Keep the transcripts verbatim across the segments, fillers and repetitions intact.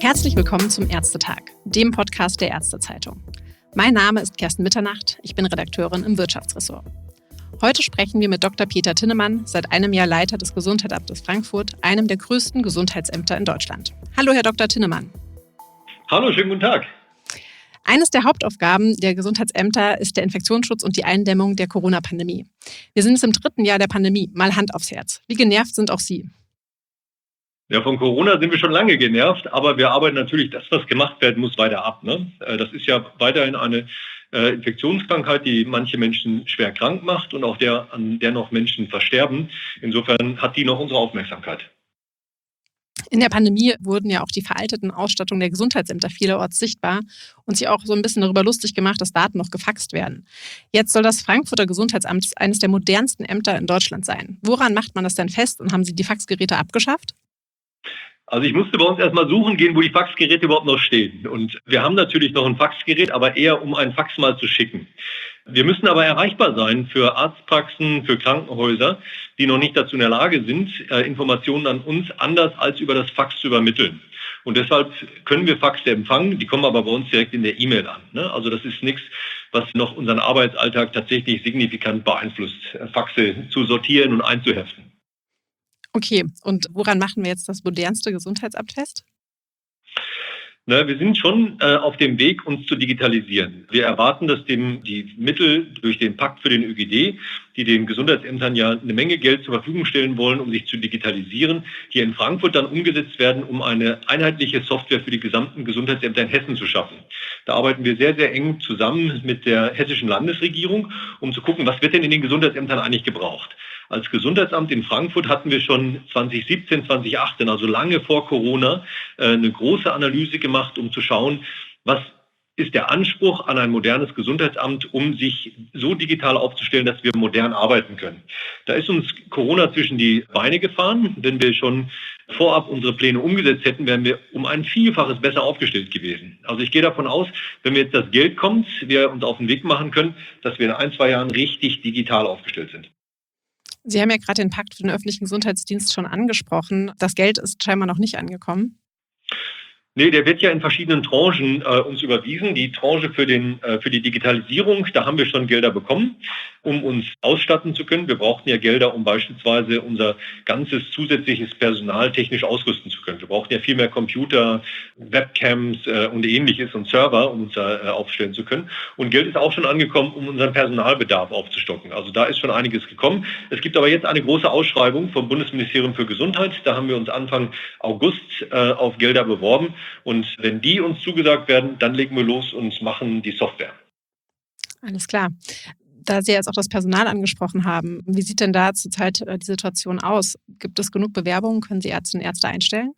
Herzlich willkommen zum Ärztetag, dem Podcast der Ärztezeitung. Mein Name ist Kerstin Mitternacht, ich bin Redakteurin im Wirtschaftsressort. Heute sprechen wir mit Doktor Peter Tinnemann, seit einem Jahr Leiter des Gesundheitsamtes Frankfurt, einem der größten Gesundheitsämter in Deutschland. Hallo, Herr Doktor Tinnemann. Hallo, schönen guten Tag. Eines der Hauptaufgaben der Gesundheitsämter ist der Infektionsschutz und die Eindämmung der Corona-Pandemie. Wir sind jetzt im dritten Jahr der Pandemie, mal Hand aufs Herz. Wie genervt sind auch Sie? Ja, von Corona sind wir schon lange genervt, aber wir arbeiten natürlich das, was gemacht werden muss, weiter ab. Ne? Das ist ja weiterhin eine äh, Infektionskrankheit, die manche Menschen schwer krank macht und auch der, an der noch Menschen versterben. Insofern hat die noch unsere Aufmerksamkeit. In der Pandemie wurden ja auch die veralteten Ausstattungen der Gesundheitsämter vielerorts sichtbar und sich auch so ein bisschen darüber lustig gemacht, dass Daten noch gefaxt werden. Jetzt soll das Frankfurter Gesundheitsamt eines der modernsten Ämter in Deutschland sein. Woran macht man das denn fest und haben Sie die Faxgeräte abgeschafft? Also ich musste bei uns erstmal suchen gehen, wo die Faxgeräte überhaupt noch stehen. Und wir haben natürlich noch ein Faxgerät, aber eher um ein Fax mal zu schicken. Wir müssen aber erreichbar sein für Arztpraxen, für Krankenhäuser, die noch nicht dazu in der Lage sind, Informationen an uns anders als über das Fax zu übermitteln. Und deshalb können wir Faxe empfangen, die kommen aber bei uns direkt in der E-Mail an. Also das ist nichts, was noch unseren Arbeitsalltag tatsächlich signifikant beeinflusst, Faxe zu sortieren und einzuheften. Okay, und woran machen wir jetzt das modernste Gesundheitsamt fest? Na, wir sind schon äh, auf dem Weg, uns zu digitalisieren. Wir erwarten, dass dem, die Mittel durch den Pakt für den Ö G D, die den Gesundheitsämtern ja eine Menge Geld zur Verfügung stellen wollen, um sich zu digitalisieren, hier in Frankfurt dann umgesetzt werden, um eine einheitliche Software für die gesamten Gesundheitsämter in Hessen zu schaffen. Da arbeiten wir sehr, sehr eng zusammen mit der hessischen Landesregierung, um zu gucken, was wird denn in den Gesundheitsämtern eigentlich gebraucht. Als Gesundheitsamt in Frankfurt hatten wir schon zwanzig siebzehn, zwanzig achtzehn, also lange vor Corona, eine große Analyse gemacht, um zu schauen, was ist der Anspruch an ein modernes Gesundheitsamt, um sich so digital aufzustellen, dass wir modern arbeiten können. Da ist uns Corona zwischen die Beine gefahren. Wenn wir schon vorab unsere Pläne umgesetzt hätten, wären wir um ein Vielfaches besser aufgestellt gewesen. Also ich gehe davon aus, wenn jetzt das Geld kommt, wir uns auf den Weg machen können, dass wir in ein, zwei Jahren richtig digital aufgestellt sind. Sie haben ja gerade den Pakt für den öffentlichen Gesundheitsdienst schon angesprochen. Das Geld ist scheinbar noch nicht angekommen. Nee, der wird ja in verschiedenen Tranchen äh, uns überwiesen. Die Tranche für, den, äh, für die Digitalisierung, da haben wir schon Gelder bekommen, um uns ausstatten zu können. Wir brauchten ja Gelder, um beispielsweise unser ganzes zusätzliches Personal technisch ausrüsten zu können. Wir brauchten ja viel mehr Computer, Webcams äh, und ähnliches und Server, um uns da äh, aufstellen zu können. Und Geld ist auch schon angekommen, um unseren Personalbedarf aufzustocken. Also da ist schon einiges gekommen. Es gibt aber jetzt eine große Ausschreibung vom Bundesministerium für Gesundheit. Da haben wir uns Anfang August äh, auf Gelder beworben. Und wenn die uns zugesagt werden, dann legen wir los und machen die Software. Alles klar. Da Sie jetzt auch das Personal angesprochen haben, wie sieht denn da zurzeit die Situation aus? Gibt es genug Bewerbungen? Können Sie Ärztinnen und Ärzte einstellen?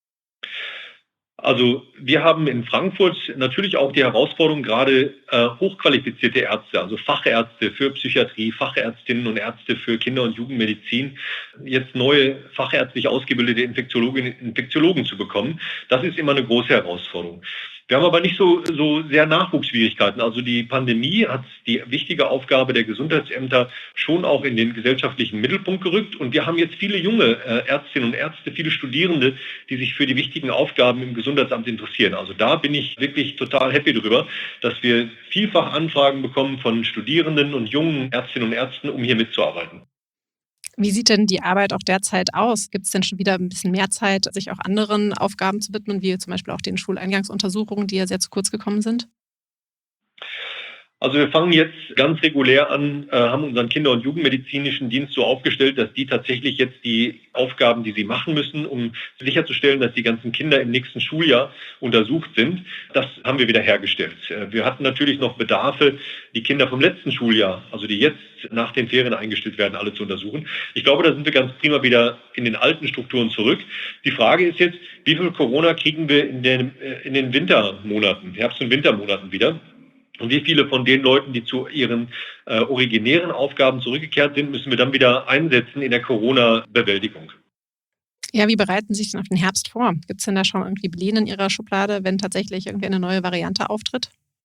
Also wir haben in Frankfurt natürlich auch die Herausforderung, gerade äh, hochqualifizierte Ärzte, also Fachärzte für Psychiatrie, Fachärztinnen und Ärzte für Kinder- und Jugendmedizin, jetzt neue fachärztlich ausgebildete Infektiologinnen und Infektiologen zu bekommen. Das ist immer eine große Herausforderung. Wir haben aber nicht so, so sehr Nachwuchsschwierigkeiten. Also die Pandemie hat die wichtige Aufgabe der Gesundheitsämter schon auch in den gesellschaftlichen Mittelpunkt gerückt. Und wir haben jetzt viele junge äh, Ärztinnen und Ärzte, viele Studierende, die sich für die wichtigen Aufgaben im Gesundheitsamt interessieren. Also da bin ich wirklich total happy drüber, dass wir vielfach Anfragen bekommen von Studierenden und jungen Ärztinnen und Ärzten, um hier mitzuarbeiten. Wie sieht denn die Arbeit auch derzeit aus? Gibt es denn schon wieder ein bisschen mehr Zeit, sich auch anderen Aufgaben zu widmen, wie zum Beispiel auch den Schuleingangsuntersuchungen, die ja sehr zu kurz gekommen sind? Also wir fangen jetzt ganz regulär an, äh, haben unseren Kinder- und Jugendmedizinischen Dienst so aufgestellt, dass die tatsächlich jetzt die Aufgaben, die sie machen müssen, um sicherzustellen, dass die ganzen Kinder im nächsten Schuljahr untersucht sind, das haben wir wieder hergestellt. Äh, wir hatten natürlich noch Bedarfe, die Kinder vom letzten Schuljahr, also die jetzt nach den Ferien eingestellt werden, alle zu untersuchen. Ich glaube, da sind wir ganz prima wieder in den alten Strukturen zurück. Die Frage ist jetzt, wie viel Corona kriegen wir in den, äh, in den Wintermonaten, Herbst- und Wintermonaten wieder? Und wie viele von den Leuten, die zu ihren äh, originären Aufgaben zurückgekehrt sind, müssen wir dann wieder einsetzen in der Corona-Bewältigung? Ja, wie bereiten Sie sich denn auf den Herbst vor? Gibt es denn da schon irgendwie Pläne in Ihrer Schublade, wenn tatsächlich irgendwie eine neue Variante auftritt?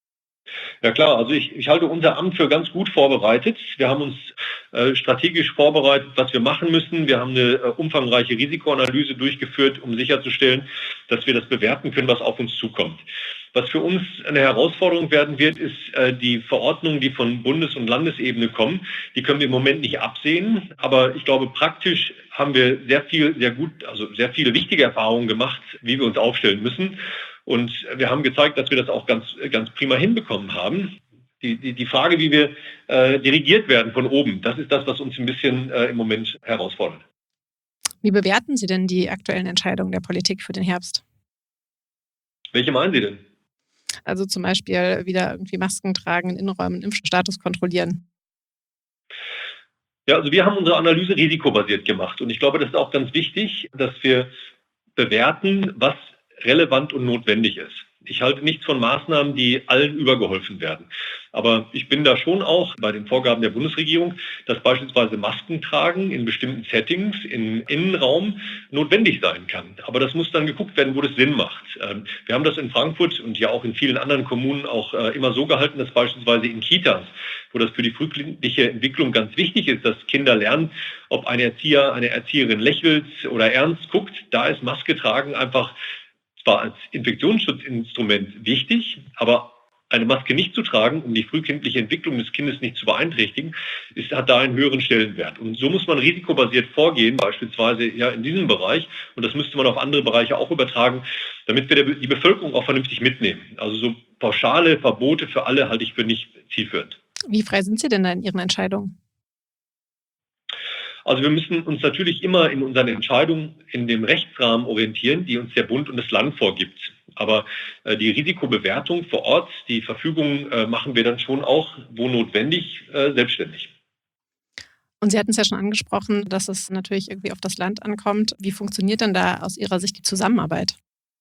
Ja klar, also ich, ich halte unser Amt für ganz gut vorbereitet. Wir haben uns äh, strategisch vorbereitet, was wir machen müssen. Wir haben eine äh, umfangreiche Risikoanalyse durchgeführt, um sicherzustellen, dass wir das bewerten können, was auf uns zukommt. Was für uns eine Herausforderung werden wird, ist äh, die Verordnungen, die von Bundes- und Landesebene kommen. Die können wir im Moment nicht absehen. Aber ich glaube, praktisch haben wir sehr viel, sehr gut, also sehr viele wichtige Erfahrungen gemacht, wie wir uns aufstellen müssen. Und wir haben gezeigt, dass wir das auch ganz, ganz prima hinbekommen haben. Die, die, die Frage, wie wir äh, dirigiert werden von oben, das ist das, was uns ein bisschen äh, im Moment herausfordert. Wie bewerten Sie denn die aktuellen Entscheidungen der Politik für den Herbst? Welche meinen Sie denn? Also zum Beispiel wieder irgendwie Masken tragen in Innenräumen, Impfstatus kontrollieren. Ja, also wir haben unsere Analyse risikobasiert gemacht. Und ich glaube, das ist auch ganz wichtig, dass wir bewerten, was relevant und notwendig ist. Ich halte nichts von Maßnahmen, die allen übergeholfen werden. Aber ich bin da schon auch bei den Vorgaben der Bundesregierung, dass beispielsweise Masken tragen in bestimmten Settings, im Innenraum notwendig sein kann. Aber das muss dann geguckt werden, wo das Sinn macht. Wir haben das in Frankfurt und ja auch in vielen anderen Kommunen auch immer so gehalten, dass beispielsweise in Kitas, wo das für die frühkindliche Entwicklung ganz wichtig ist, dass Kinder lernen, ob ein Erzieher, eine Erzieherin lächelt oder ernst guckt, da ist Maske tragen einfach zwar als Infektionsschutzinstrument wichtig, aber eine Maske nicht zu tragen, um die frühkindliche Entwicklung des Kindes nicht zu beeinträchtigen, ist, hat da einen höheren Stellenwert. Und so muss man risikobasiert vorgehen, beispielsweise ja in diesem Bereich. Und das müsste man auf andere Bereiche auch übertragen, damit wir die Bevölkerung auch vernünftig mitnehmen. Also so pauschale Verbote für alle halte ich für nicht zielführend. Wie frei sind Sie denn da in Ihren Entscheidungen? Also wir müssen uns natürlich immer in unseren Entscheidungen in dem Rechtsrahmen orientieren, die uns der Bund und das Land vorgibt. Aber äh, die Risikobewertung vor Ort, die Verfügung äh, machen wir dann schon auch, wo notwendig, äh, selbstständig. Und Sie hatten es ja schon angesprochen, dass es natürlich irgendwie auf das Land ankommt. Wie funktioniert denn da aus Ihrer Sicht die Zusammenarbeit?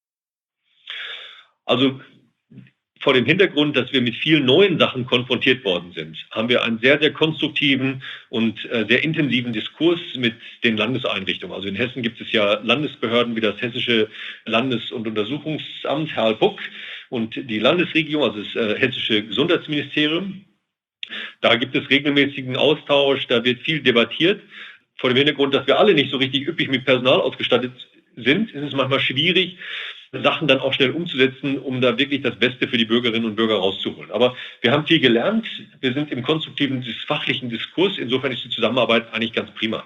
Also vor dem Hintergrund, dass wir mit vielen neuen Sachen konfrontiert worden sind, haben wir einen sehr, sehr konstruktiven und äh, sehr intensiven Diskurs mit den Landeseinrichtungen. Also in Hessen gibt es ja Landesbehörden wie das Hessische Landes- und Untersuchungsamt, Herr Buck, und die Landesregierung, also das äh, Hessische Gesundheitsministerium. Da gibt es regelmäßigen Austausch, da wird viel debattiert. Vor dem Hintergrund, dass wir alle nicht so richtig üppig mit Personal ausgestattet sind, ist es manchmal schwierig, Sachen dann auch schnell umzusetzen, um da wirklich das Beste für die Bürgerinnen und Bürger rauszuholen. Aber wir haben viel gelernt, wir sind im konstruktiven, fachlichen Diskurs, insofern ist die Zusammenarbeit eigentlich ganz prima.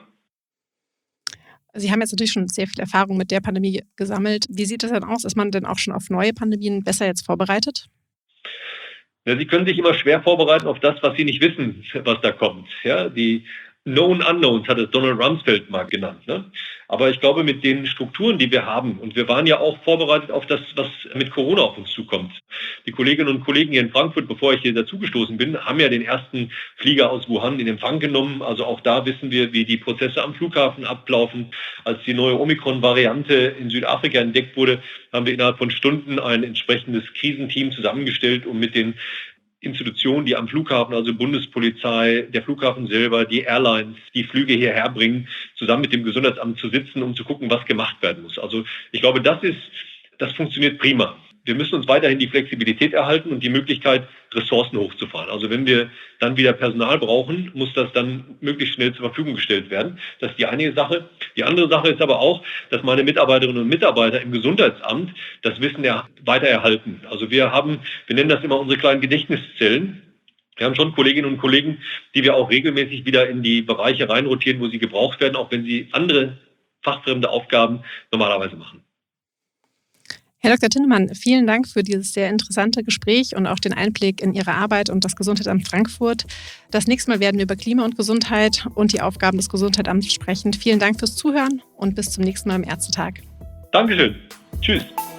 Sie haben jetzt natürlich schon sehr viel Erfahrung mit der Pandemie gesammelt. Wie sieht das denn aus? Ist man denn auch schon auf neue Pandemien besser jetzt vorbereitet? Ja, Sie können sich immer schwer vorbereiten auf das, was Sie nicht wissen, was da kommt. Ja, die Known Unknowns hat es Donald Rumsfeld mal genannt. Ne? Aber ich glaube, mit den Strukturen, die wir haben, und wir waren ja auch vorbereitet auf das, was mit Corona auf uns zukommt. Die Kolleginnen und Kollegen hier in Frankfurt, bevor ich hier dazugestoßen bin, haben ja den ersten Flieger aus Wuhan in Empfang genommen. Also auch da wissen wir, wie die Prozesse am Flughafen ablaufen. Als die neue Omikron-Variante in Südafrika entdeckt wurde, haben wir innerhalb von Stunden ein entsprechendes Krisenteam zusammengestellt, um mit den Institutionen, die am Flughafen, also Bundespolizei, der Flughafen selber, die Airlines, die Flüge hierher bringen, zusammen mit dem Gesundheitsamt zu sitzen, um zu gucken, was gemacht werden muss. Also ich glaube, das ist, das funktioniert prima. Wir müssen uns weiterhin die Flexibilität erhalten und die Möglichkeit, Ressourcen hochzufahren. Also wenn wir dann wieder Personal brauchen, muss das dann möglichst schnell zur Verfügung gestellt werden. Das ist die eine Sache. Die andere Sache ist aber auch, dass meine Mitarbeiterinnen und Mitarbeiter im Gesundheitsamt das Wissen ja weiter erhalten. Also wir haben, wir nennen das immer unsere kleinen Gedächtniszellen. Wir haben schon Kolleginnen und Kollegen, die wir auch regelmäßig wieder in die Bereiche reinrotieren, wo sie gebraucht werden, auch wenn sie andere fachfremde Aufgaben normalerweise machen. Herr Doktor Tinnemann, vielen Dank für dieses sehr interessante Gespräch und auch den Einblick in Ihre Arbeit und das Gesundheitsamt Frankfurt. Das nächste Mal werden wir über Klima und Gesundheit und die Aufgaben des Gesundheitsamts sprechen. Vielen Dank fürs Zuhören und bis zum nächsten Mal am Ärztetag. Dankeschön. Tschüss.